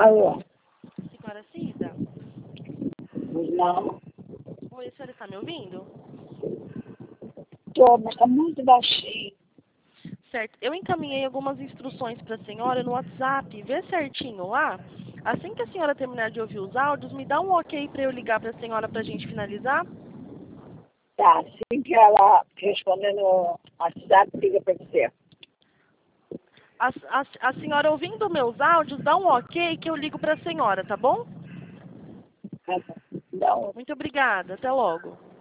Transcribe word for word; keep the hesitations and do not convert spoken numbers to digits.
Alô? Senhora Cida? Não. Oi, a senhora está me ouvindo? Tô, mas tá muito baixinho. Certo. Eu encaminhei algumas instruções para a senhora no WhatsApp. Vê certinho lá. Assim que a senhora terminar de ouvir os áudios, me dá um ok para eu ligar para a senhora para a gente finalizar? Tá, assim que ela responder no WhatsApp, liga pra você. A, a, a senhora ouvindo meus áudios, dá um ok que eu ligo para a senhora, tá bom? Tá bom. Não. Muito obrigada. Até logo.